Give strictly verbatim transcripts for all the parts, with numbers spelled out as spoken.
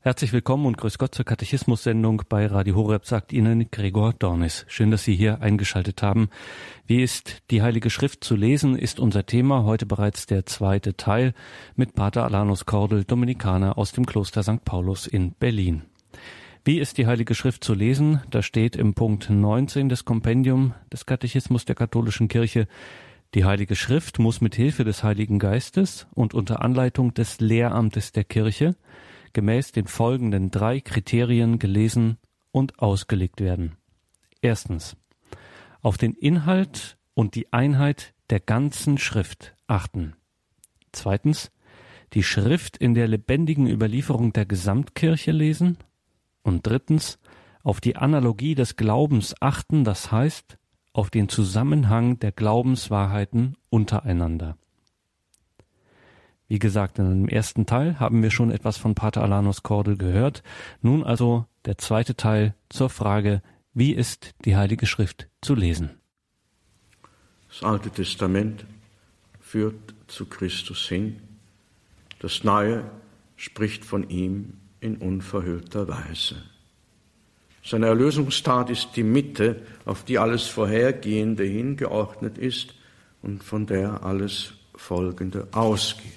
Herzlich willkommen und grüß Gott zur Katechismus-Sendung bei Radio Horeb, sagt Ihnen Gregor Dornis. Schön, dass Sie hier eingeschaltet haben. Wie ist die Heilige Schrift zu lesen, ist unser Thema. Heute bereits der zweite Teil mit Pater Alanus Kordel, Dominikaner aus dem Kloster Sankt Paulus in Berlin. Wie ist die Heilige Schrift zu lesen? Da steht im Punkt neunzehn des Kompendium des Katechismus der katholischen Kirche: Die Heilige Schrift muss mit Hilfe des Heiligen Geistes und unter Anleitung des Lehramtes der Kirche gemäß den folgenden drei Kriterien gelesen und ausgelegt werden. Erstens: Auf den Inhalt und die Einheit der ganzen Schrift achten. Zweitens: Die Schrift in der lebendigen Überlieferung der Gesamtkirche lesen. Und drittens: Auf die Analogie des Glaubens achten, das heißt, auf den Zusammenhang der Glaubenswahrheiten untereinander. Wie gesagt, in dem ersten Teil haben wir schon etwas von Pater Alanus Kordel gehört. Nun also der zweite Teil zur Frage: Wie ist die Heilige Schrift zu lesen? Das Alte Testament führt zu Christus hin. Das Neue spricht von ihm in unverhüllter Weise. Seine Erlösungstat ist die Mitte, auf die alles Vorhergehende hingeordnet ist und von der alles Folgende ausgeht.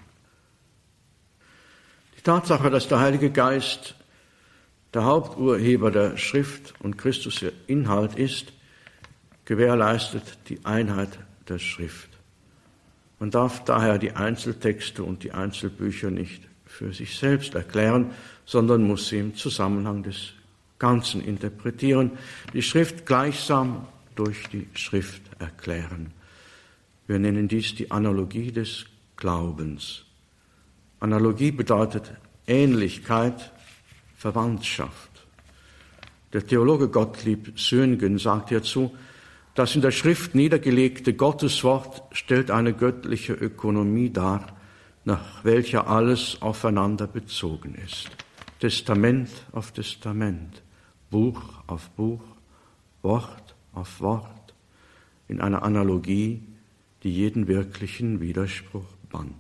Die Tatsache, dass der Heilige Geist der Haupturheber der Schrift und Christus ihr Inhalt ist, gewährleistet die Einheit der Schrift. Man darf daher die Einzeltexte und die Einzelbücher nicht für sich selbst erklären, sondern muss sie im Zusammenhang des Ganzen interpretieren, die Schrift gleichsam durch die Schrift erklären. Wir nennen dies die Analogie des Glaubens. Analogie bedeutet Ähnlichkeit, Verwandtschaft. Der Theologe Gottlieb Söhngen sagt hierzu: Das in der Schrift niedergelegte Gotteswort stellt eine göttliche Ökonomie dar, nach welcher alles aufeinander bezogen ist. Testament auf Testament, Buch auf Buch, Wort auf Wort, in einer Analogie, die jeden wirklichen Widerspruch bannt.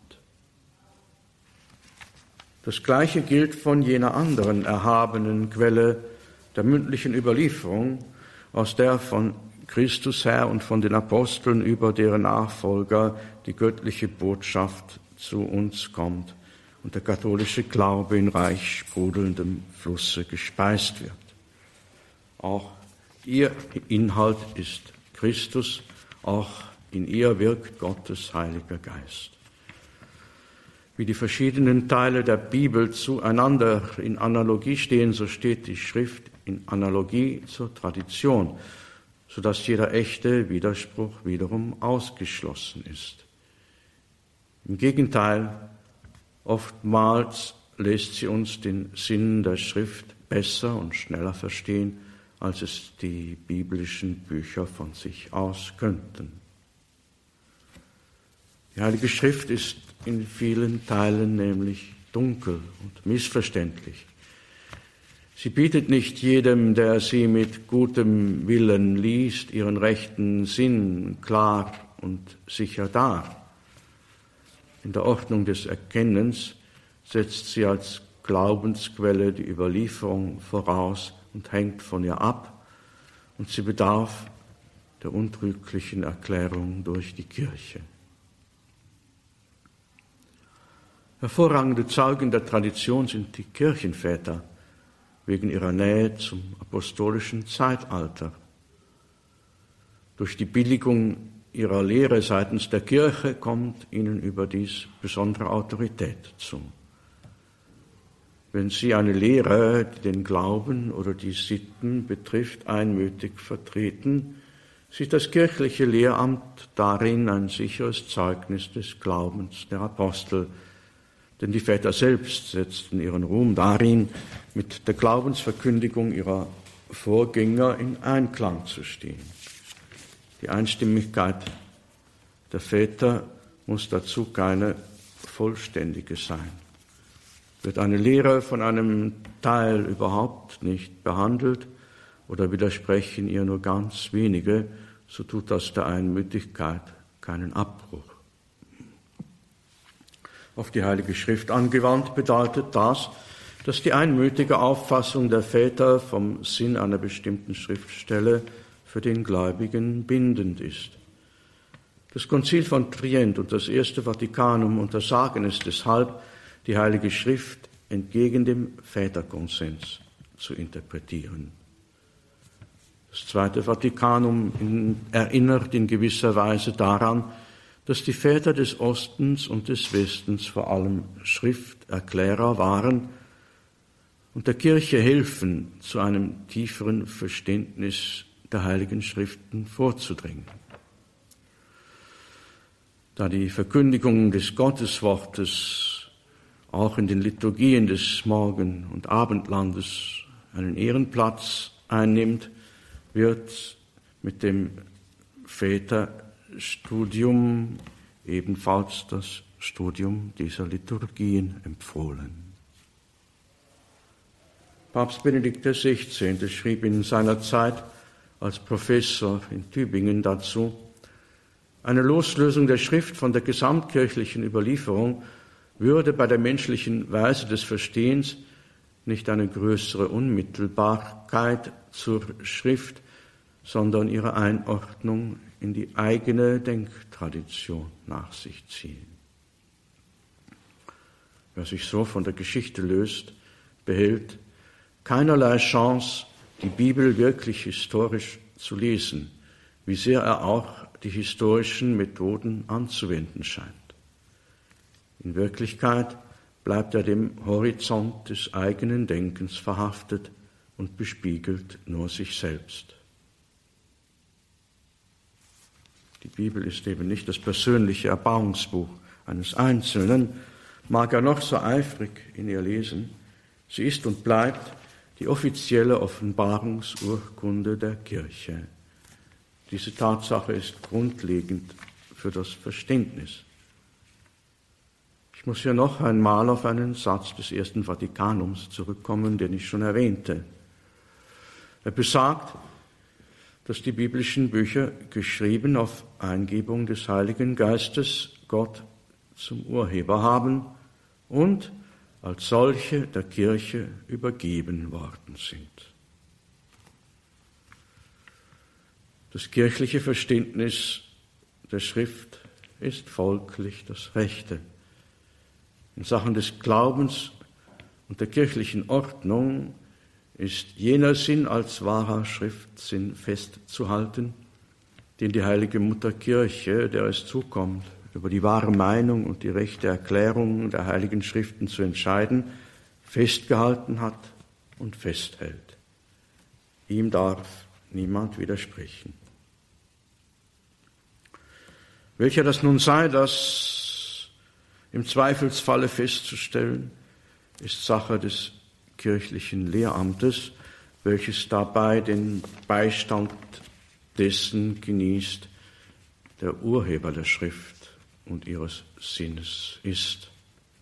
Das Gleiche gilt von jener anderen erhabenen Quelle der mündlichen Überlieferung, aus der von Christus her und von den Aposteln über deren Nachfolger die göttliche Botschaft zu uns kommt und der katholische Glaube in reich sprudelndem Flusse gespeist wird. Auch ihr Inhalt ist Christus, auch in ihr wirkt Gottes Heiliger Geist. Wie die verschiedenen Teile der Bibel zueinander in Analogie stehen, so steht die Schrift in Analogie zur Tradition, sodass jeder echte Widerspruch wiederum ausgeschlossen ist. Im Gegenteil, oftmals lässt sie uns den Sinn der Schrift besser und schneller verstehen, als es die biblischen Bücher von sich aus könnten. Die Heilige Schrift ist in vielen Teilen nämlich dunkel und missverständlich. Sie bietet nicht jedem, der sie mit gutem Willen liest, ihren rechten Sinn klar und sicher dar. In der Ordnung des Erkennens setzt sie als Glaubensquelle die Überlieferung voraus und hängt von ihr ab, und sie bedarf der untrüglichen Erklärung durch die Kirche. Hervorragende Zeugen der Tradition sind die Kirchenväter wegen ihrer Nähe zum apostolischen Zeitalter. Durch die Billigung ihrer Lehre seitens der Kirche kommt ihnen überdies besondere Autorität zu. Wenn sie eine Lehre, die den Glauben oder die Sitten betrifft, einmütig vertreten, sieht das kirchliche Lehramt darin ein sicheres Zeugnis des Glaubens der Apostel. Denn die Väter selbst setzten ihren Ruhm darin, mit der Glaubensverkündigung ihrer Vorgänger in Einklang zu stehen. Die Einstimmigkeit der Väter muss dazu keine vollständige sein. Wird eine Lehre von einem Teil überhaupt nicht behandelt oder widersprechen ihr nur ganz wenige, so tut das der Einmütigkeit keinen Abbruch. Auf die Heilige Schrift angewandt bedeutet das, dass die einmütige Auffassung der Väter vom Sinn einer bestimmten Schriftstelle für den Gläubigen bindend ist. Das Konzil von Trient und das Erste Vatikanum untersagen es deshalb, die Heilige Schrift entgegen dem Väterkonsens zu interpretieren. Das Zweite Vatikanum in, erinnert in gewisser Weise daran, dass die Väter des Ostens und des Westens vor allem Schrifterklärer waren und der Kirche helfen, zu einem tieferen Verständnis der Heiligen Schriften vorzudringen. Da die Verkündigung des Gotteswortes auch in den Liturgien des Morgen- und Abendlandes einen Ehrenplatz einnimmt, wird mit dem Väterstudium ebenfalls das Studium dieser Liturgien empfohlen. Papst Benedikt der Sechzehnte schrieb in seiner Zeit als Professor in Tübingen dazu: Eine Loslösung der Schrift von der gesamtkirchlichen Überlieferung würde bei der menschlichen Weise des Verstehens nicht eine größere Unmittelbarkeit zur Schrift, sondern ihre Einordnung in die eigene Denktradition nach sich ziehen. Wer sich so von der Geschichte löst, behält keinerlei Chance, die Bibel wirklich historisch zu lesen, wie sehr er auch die historischen Methoden anzuwenden scheint. In Wirklichkeit bleibt er dem Horizont des eigenen Denkens verhaftet und bespiegelt nur sich selbst. Die Bibel ist eben nicht das persönliche Erbauungsbuch eines Einzelnen, mag er noch so eifrig in ihr lesen. Sie ist und bleibt die offizielle Offenbarungsurkunde der Kirche. Diese Tatsache ist grundlegend für das Verständnis. Ich muss hier noch einmal auf einen Satz des Ersten Vatikanums zurückkommen, den ich schon erwähnte. Er besagt, dass die biblischen Bücher, geschrieben auf Eingebung des Heiligen Geistes, Gott zum Urheber haben und als solche der Kirche übergeben worden sind. Das kirchliche Verständnis der Schrift ist folglich das Rechte. In Sachen des Glaubens und der kirchlichen Ordnung ist jener Sinn als wahrer Schriftsinn festzuhalten, den die heilige Mutter Kirche, der es zukommt, über die wahre Meinung und die rechte Erklärung der heiligen Schriften zu entscheiden, festgehalten hat und festhält. Ihm darf niemand widersprechen. Welcher das nun sei, das im Zweifelsfalle festzustellen, ist Sache des kirchlichen Lehramtes, welches dabei den Beistand dessen genießt, der Urheber der Schrift und ihres Sinnes ist.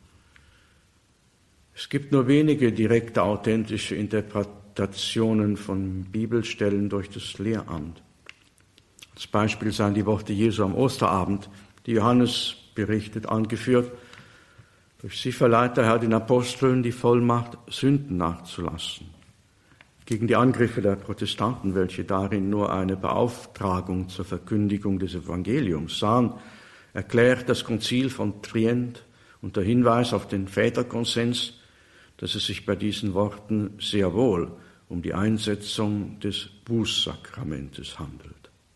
Es gibt nur wenige direkte authentische Interpretationen von Bibelstellen durch das Lehramt. Als Beispiel seien die Worte Jesu am Osterabend, die Johannes berichtet, angeführt. Durch sie verleiht der Herr den Aposteln die Vollmacht, Sünden nachzulassen. Gegen die Angriffe der Protestanten, welche darin nur eine Beauftragung zur Verkündigung des Evangeliums sahen, erklärt das Konzil von Trient unter Hinweis auf den Väterkonsens, dass es sich bei diesen Worten sehr wohl um die Einsetzung des Bußsakramentes handelt.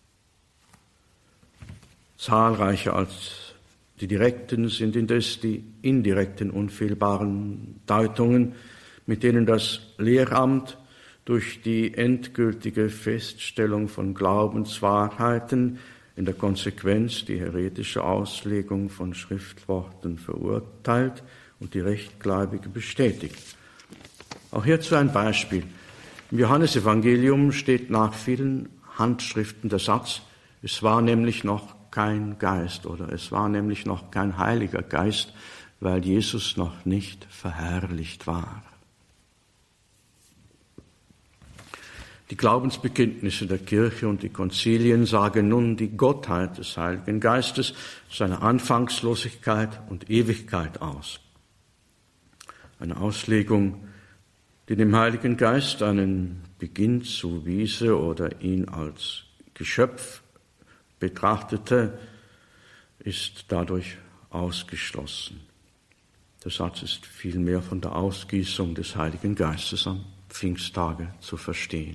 Zahlreicher als die direkten sind indes die indirekten unfehlbaren Deutungen, mit denen das Lehramt durch die endgültige Feststellung von Glaubenswahrheiten in der Konsequenz die heretische Auslegung von Schriftworten verurteilt und die Rechtgläubige bestätigt. Auch hierzu ein Beispiel. Im Johannesevangelium steht nach vielen Handschriften der Satz, es war nämlich noch kein Geist oder es war nämlich noch kein Heiliger Geist, weil Jesus noch nicht verherrlicht war. Die Glaubensbekenntnisse der Kirche und die Konzilien sagen nun die Gottheit des Heiligen Geistes, seine Anfangslosigkeit und Ewigkeit aus. Eine Auslegung die dem Heiligen Geist einen Beginn zuwiese oder ihn als Geschöpf betrachtete, ist dadurch ausgeschlossen. Der Satz ist vielmehr von der Ausgießung des Heiligen Geistes am Pfingsttage zu verstehen.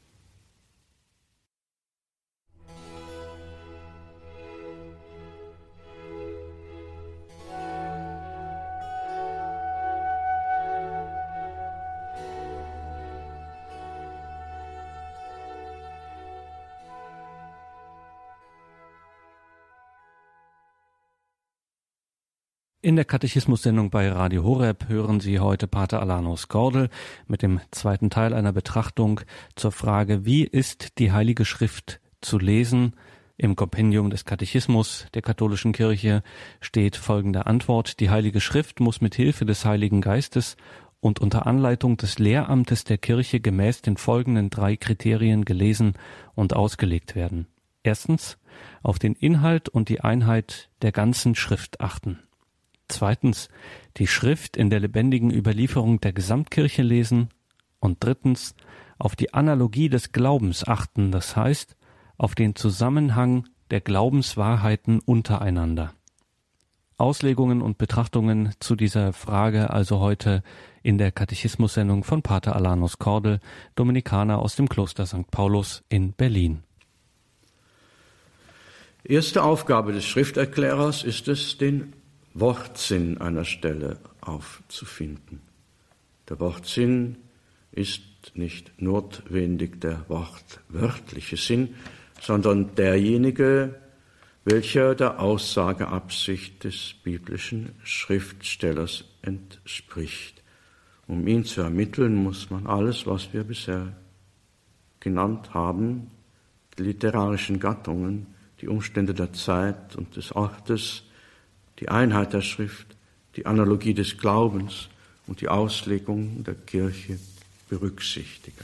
In der Katechismus-Sendung bei Radio Horeb hören Sie heute Pater Alanos Kordel mit dem zweiten Teil einer Betrachtung zur Frage, wie ist die Heilige Schrift zu lesen? Im Kompendium des Katechismus der katholischen Kirche steht folgende Antwort: Die Heilige Schrift muss mit Hilfe des Heiligen Geistes und unter Anleitung des Lehramtes der Kirche gemäß den folgenden drei Kriterien gelesen und ausgelegt werden. Erstens, auf den Inhalt und die Einheit der ganzen Schrift achten. Zweitens, die Schrift in der lebendigen Überlieferung der Gesamtkirche lesen. Und drittens, auf die Analogie des Glaubens achten, das heißt, auf den Zusammenhang der Glaubenswahrheiten untereinander. Auslegungen und Betrachtungen zu dieser Frage also heute in der Katechismus-Sendung von Pater Alanos Kordel, Dominikaner aus dem Kloster Sankt Paulus in Berlin. Erste Aufgabe des Schrifterklärers ist es, den Wortsinn einer Stelle aufzufinden. Der Wortsinn ist nicht notwendig der wortwörtliche Sinn, sondern derjenige, welcher der Aussageabsicht des biblischen Schriftstellers entspricht. Um ihn zu ermitteln, muss man alles, was wir bisher genannt haben, die literarischen Gattungen, die Umstände der Zeit und des Ortes, die Einheit der Schrift, die Analogie des Glaubens und die Auslegung der Kirche berücksichtigen.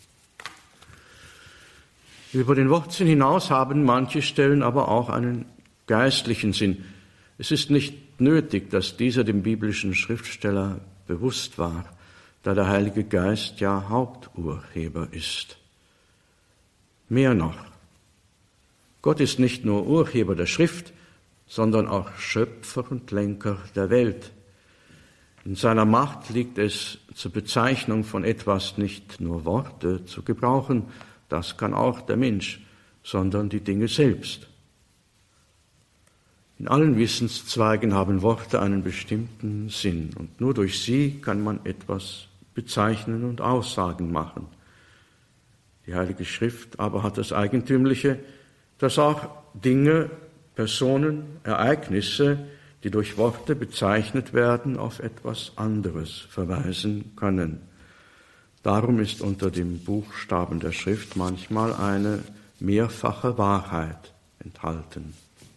Über den Wortsinn hinaus haben manche Stellen aber auch einen geistlichen Sinn. Es ist nicht nötig, dass dieser dem biblischen Schriftsteller bewusst war, da der Heilige Geist ja Haupturheber ist. Mehr noch, Gott ist nicht nur Urheber der Schrift, sondern auch Schöpfer und Lenker der Welt. In seiner Macht liegt es, zur Bezeichnung von etwas nicht nur Worte zu gebrauchen, das kann auch der Mensch, sondern die Dinge selbst. In allen Wissenszweigen haben Worte einen bestimmten Sinn und nur durch sie kann man etwas bezeichnen und Aussagen machen. Die Heilige Schrift aber hat das Eigentümliche, dass auch Dinge, Personen, Ereignisse, die durch Worte bezeichnet werden, auf etwas anderes verweisen können. Darum ist unter dem Buchstaben der Schrift manchmal eine mehrfache Wahrheit enthalten.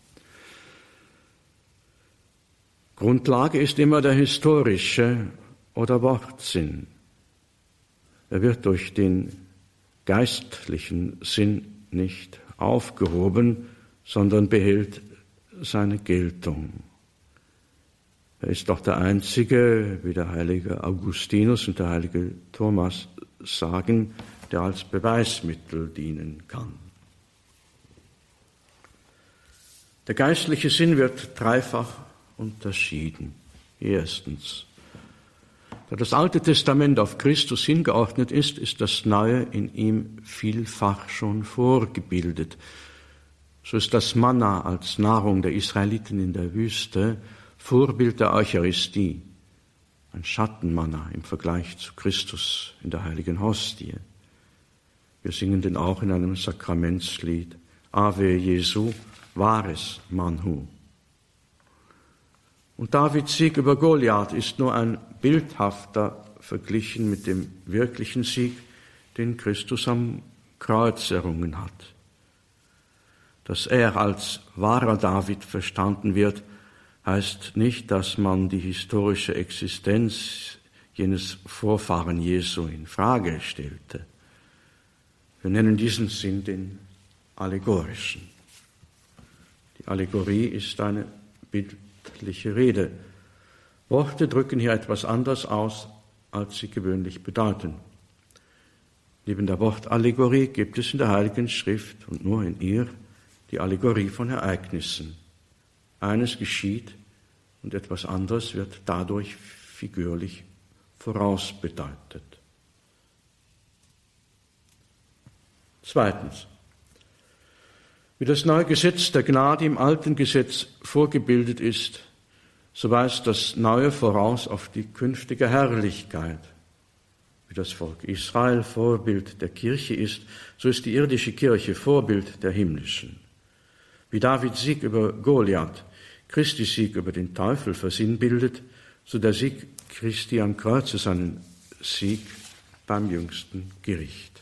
Grundlage ist immer der historische oder Wortsinn. Er wird durch den geistlichen Sinn nicht aufgehoben, sondern behält seine Geltung. Er ist doch der Einzige, wie der heilige Augustinus und der heilige Thomas sagen, der als Beweismittel dienen kann. Der geistliche Sinn wird dreifach unterschieden. Erstens, da das Alte Testament auf Christus hingeordnet ist, ist das Neue in ihm vielfach schon vorgebildet. So ist das Manna als Nahrung der Israeliten in der Wüste Vorbild der Eucharistie, ein Schattenmanna im Vergleich zu Christus in der heiligen Hostie. Wir singen den auch in einem Sakramentslied, Ave Jesu, Vares Manhu. Und Davids Sieg über Goliath ist nur ein bildhafter verglichen mit dem wirklichen Sieg, den Christus am Kreuz errungen hat. Dass er als wahrer David verstanden wird, heißt nicht, dass man die historische Existenz jenes Vorfahren Jesu in Frage stellte. Wir nennen diesen Sinn den allegorischen. Die Allegorie ist eine bildliche Rede. Worte drücken hier etwas anders aus, als sie gewöhnlich bedeuten. Neben der Wortallegorie gibt es in der Heiligen Schrift und nur in ihr die Allegorie von Ereignissen. Eines geschieht und etwas anderes wird dadurch figürlich vorausbedeutet. Zweitens. Wie das neue Gesetz der Gnade im alten Gesetz vorgebildet ist, so weist das Neue voraus auf die künftige Herrlichkeit. Wie das Volk Israel Vorbild der Kirche ist, so ist die irdische Kirche Vorbild der himmlischen. Wie Davids Sieg über Goliath Christi Sieg über den Teufel versinnbildet, so der Sieg Christi am Kreuze seinen Sieg beim jüngsten Gericht.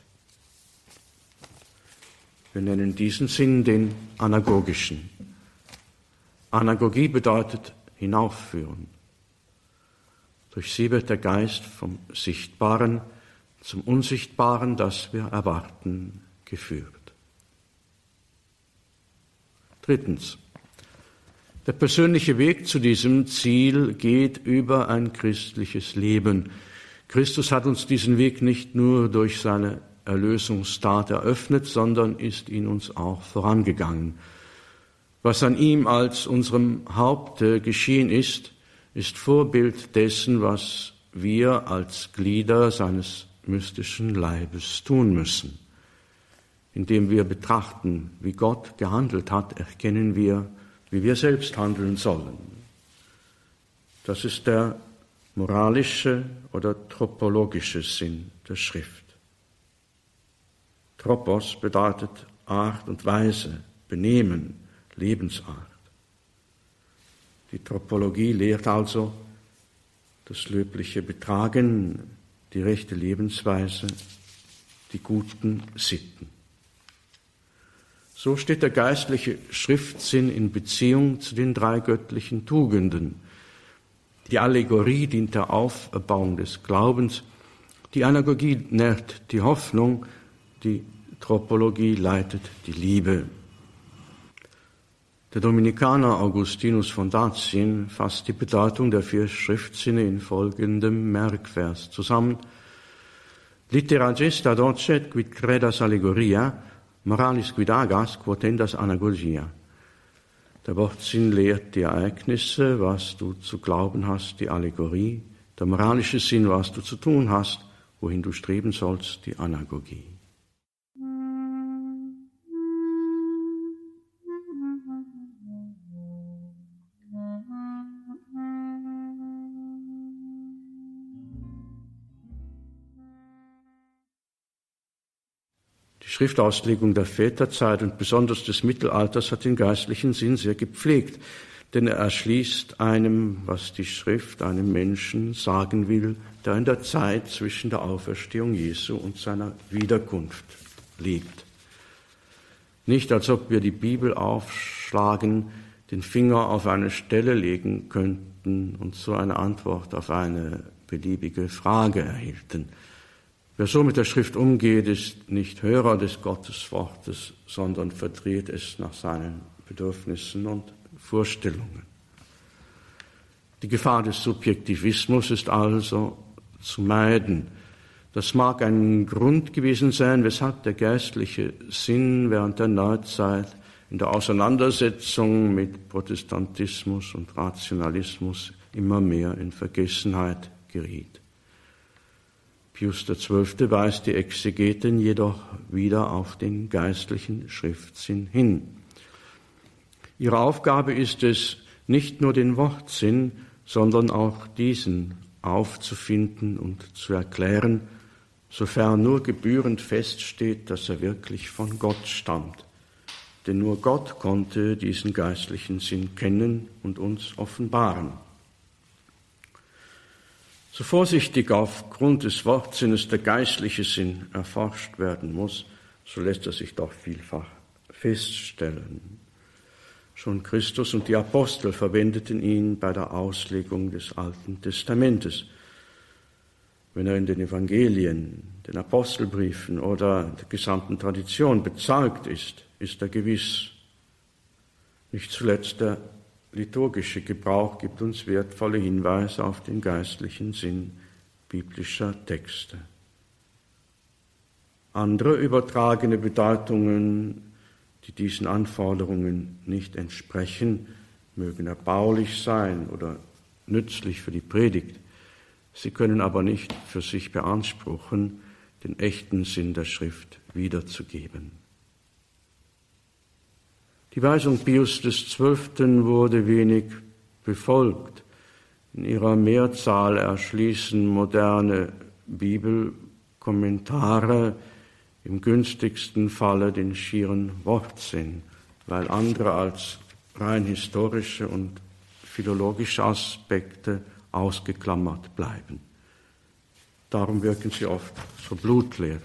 Wir nennen diesen Sinn den anagogischen. Anagogie bedeutet hinaufführen. Durch sie wird der Geist vom Sichtbaren zum Unsichtbaren, das wir erwarten, geführt. Drittens. Der persönliche Weg zu diesem Ziel geht über ein christliches Leben. Christus hat uns diesen Weg nicht nur durch seine Erlösungstat eröffnet, sondern ist ihn uns auch vorangegangen. Was an ihm als unserem Haupte geschehen ist, ist Vorbild dessen, was wir als Glieder seines mystischen Leibes tun müssen. Indem wir betrachten, wie Gott gehandelt hat, erkennen wir, wie wir selbst handeln sollen. Das ist der moralische oder tropologische Sinn der Schrift. Tropos bedeutet Art und Weise, Benehmen, Lebensart. Die Tropologie lehrt also das löbliche Betragen, die rechte Lebensweise, die guten Sitten. So steht der geistliche Schriftsinn in Beziehung zu den drei göttlichen Tugenden. Die Allegorie dient der Auferbauung des Glaubens, die Anagogie nährt die Hoffnung, die Tropologie leitet die Liebe. Der Dominikaner Augustinus von Dazien fasst die Bedeutung der vier Schriftsinne in folgendem Merkvers zusammen. Littera gesta docet quid credas allegoria, moralis quid agas quotendas anagogia. Der Wortsinn lehrt die Ereignisse, was du zu glauben hast, die Allegorie. Der moralische Sinn, was du zu tun hast, wohin du streben sollst, die Anagogie. Die Schriftauslegung der Väterzeit und besonders des Mittelalters hat den geistlichen Sinn sehr gepflegt, denn er erschließt einem, was die Schrift einem Menschen sagen will, der in der Zeit zwischen der Auferstehung Jesu und seiner Wiederkunft liegt. Nicht, als ob wir die Bibel aufschlagen, den Finger auf eine Stelle legen könnten und so eine Antwort auf eine beliebige Frage erhielten. Wer so mit der Schrift umgeht, ist nicht Hörer des Gotteswortes, sondern verdreht es nach seinen Bedürfnissen und Vorstellungen. Die Gefahr des Subjektivismus ist also zu meiden. Das mag ein Grund gewesen sein, weshalb der geistliche Sinn während der Neuzeit in der Auseinandersetzung mit Protestantismus und Rationalismus immer mehr in Vergessenheit geriet. Pius der Zwölfte weist die Exegeten jedoch wieder auf den geistlichen Schriftsinn hin. Ihre Aufgabe ist es, nicht nur den Wortsinn, sondern auch diesen aufzufinden und zu erklären, sofern nur gebührend feststeht, dass er wirklich von Gott stammt. Denn nur Gott konnte diesen geistlichen Sinn kennen und uns offenbaren. So vorsichtig aufgrund des Wortsinnes der geistliche Sinn erforscht werden muss, so lässt er sich doch vielfach feststellen. Schon Christus und die Apostel verwendeten ihn bei der Auslegung des Alten Testamentes. Wenn er in den Evangelien, den Apostelbriefen oder der gesamten Tradition bezeugt ist, ist er gewiss. Nicht zuletzt der liturgische Gebrauch gibt uns wertvolle Hinweise auf den geistlichen Sinn biblischer Texte. Andere übertragene Bedeutungen, die diesen Anforderungen nicht entsprechen, mögen erbaulich sein oder nützlich für die Predigt. Sie können aber nicht für sich beanspruchen, den echten Sinn der Schrift wiederzugeben. Die Weisung Pius des Zwölften wurde wenig befolgt. In ihrer Mehrzahl erschließen moderne Bibelkommentare im günstigsten Falle den schieren Wortsinn, weil andere als rein historische und philologische Aspekte ausgeklammert bleiben. Darum wirken sie oft so blutleer.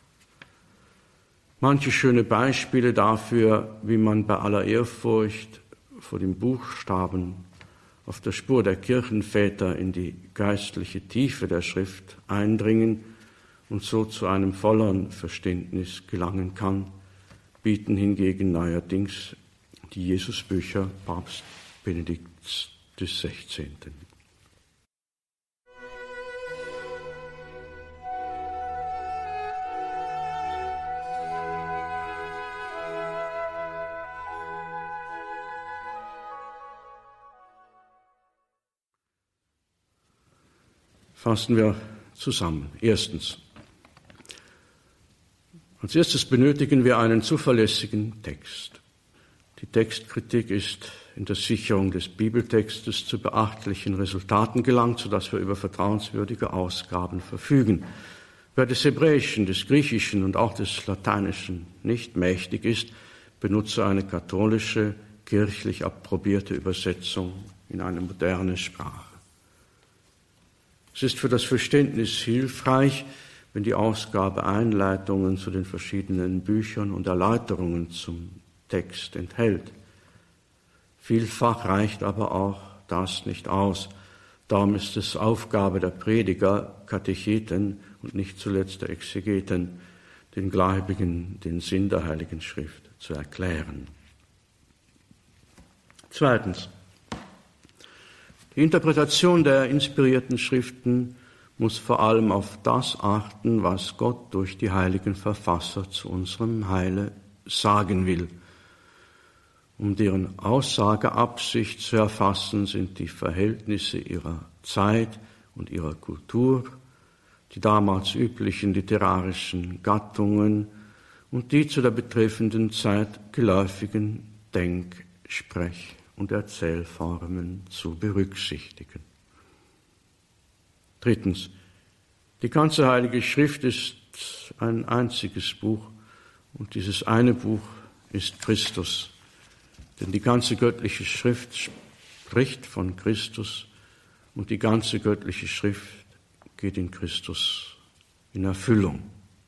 Manche schöne Beispiele dafür, wie man bei aller Ehrfurcht vor dem Buchstaben auf der Spur der Kirchenväter in die geistliche Tiefe der Schrift eindringen und so zu einem volleren Verständnis gelangen kann, bieten hingegen neuerdings die Jesusbücher Papst Benedikts des Sechzehnten. Fassen wir zusammen. Erstens. Als erstes benötigen wir einen zuverlässigen Text. Die Textkritik ist in der Sicherung des Bibeltextes zu beachtlichen Resultaten gelangt, sodass wir über vertrauenswürdige Ausgaben verfügen. Wer des Hebräischen, des Griechischen und auch des Lateinischen nicht mächtig ist, benutze eine katholische, kirchlich approbierte Übersetzung in eine moderne Sprache. Es ist für das Verständnis hilfreich, wenn die Ausgabe Einleitungen zu den verschiedenen Büchern und Erläuterungen zum Text enthält. Vielfach reicht aber auch das nicht aus. Darum ist es Aufgabe der Prediger, Katecheten und nicht zuletzt der Exegeten, den Gläubigen den Sinn der Heiligen Schrift zu erklären. Zweitens. Die Interpretation der inspirierten Schriften muss vor allem auf das achten, was Gott durch die heiligen Verfasser zu unserem Heile sagen will. Um deren Aussageabsicht zu erfassen, sind die Verhältnisse ihrer Zeit und ihrer Kultur, die damals üblichen literarischen Gattungen und die zu der betreffenden Zeit geläufigen Denk-, Sprech- und Erzählformen zu berücksichtigen. Drittens. Die ganze Heilige Schrift ist ein einziges Buch und dieses eine Buch ist Christus. Denn die ganze göttliche Schrift spricht von Christus und die ganze göttliche Schrift geht in Christus in Erfüllung.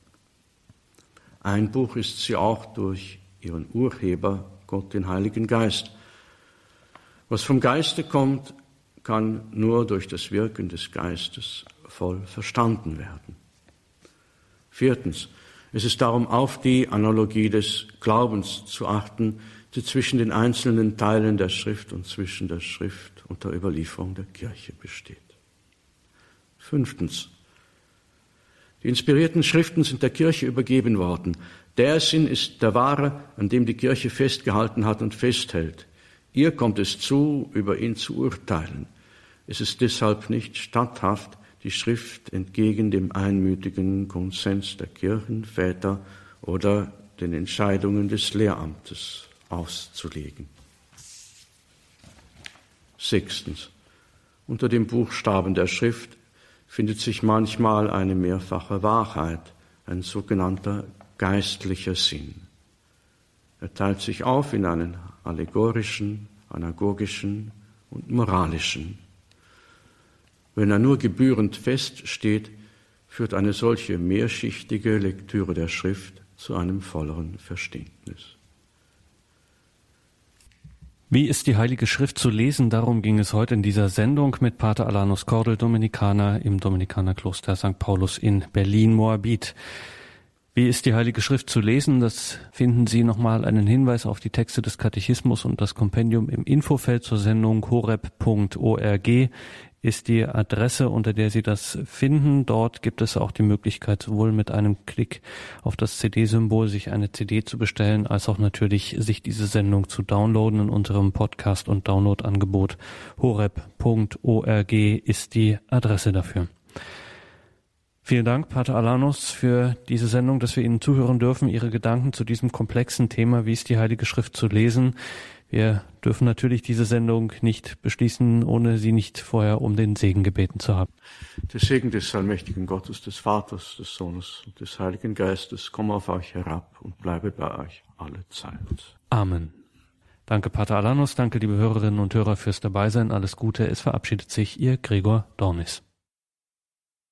Ein Buch ist sie auch durch ihren Urheber, Gott, den Heiligen Geist. Was vom Geiste kommt, kann nur durch das Wirken des Geistes voll verstanden werden. Viertens. Es ist darum auf die Analogie des Glaubens zu achten, die zwischen den einzelnen Teilen der Schrift und zwischen der Schrift und der Überlieferung der Kirche besteht. Fünftens. Die inspirierten Schriften sind der Kirche übergeben worden. Der Sinn ist der wahre, an dem die Kirche festgehalten hat und festhält. Ihr kommt es zu, über ihn zu urteilen. Es ist deshalb nicht statthaft, die Schrift entgegen dem einmütigen Konsens der Kirchenväter oder den Entscheidungen des Lehramtes auszulegen. Sechstens. Unter dem Buchstaben der Schrift findet sich manchmal eine mehrfache Wahrheit, ein sogenannter geistlicher Sinn. Er teilt sich auf in einen allegorischen, anagogischen und moralischen. Wenn er nur gebührend feststeht, führt eine solche mehrschichtige Lektüre der Schrift zu einem volleren Verständnis. Wie ist die Heilige Schrift zu lesen? Darum ging es heute in dieser Sendung mit Pater Alanus Kordel, Dominikaner im Dominikanerkloster Sankt Paulus in Berlin-Moabit. Wie ist die Heilige Schrift zu lesen? Das finden Sie nochmal einen Hinweis auf die Texte des Katechismus und das Kompendium im Infofeld zur Sendung horeb punkt org. ist die Adresse, unter der Sie das finden. Dort gibt es auch die Möglichkeit, sowohl mit einem Klick auf das C D-Symbol sich eine C D zu bestellen, als auch natürlich sich diese Sendung zu downloaden in unserem Podcast- und Downloadangebot. horeb punkt org ist die Adresse dafür. Vielen Dank, Pater Alanos, für diese Sendung, dass wir Ihnen zuhören dürfen, Ihre Gedanken zu diesem komplexen Thema, wie ist die Heilige Schrift zu lesen. Wir dürfen natürlich diese Sendung nicht beschließen, ohne Sie nicht vorher um den Segen gebeten zu haben. Der Segen des allmächtigen Gottes, des Vaters, des Sohnes und des Heiligen Geistes komme auf euch herab und bleibe bei euch alle Zeit. Amen. Danke, Pater Alanos, danke, liebe Hörerinnen und Hörer, fürs Dabeisein. Alles Gute, es verabschiedet sich Ihr Gregor Dornis.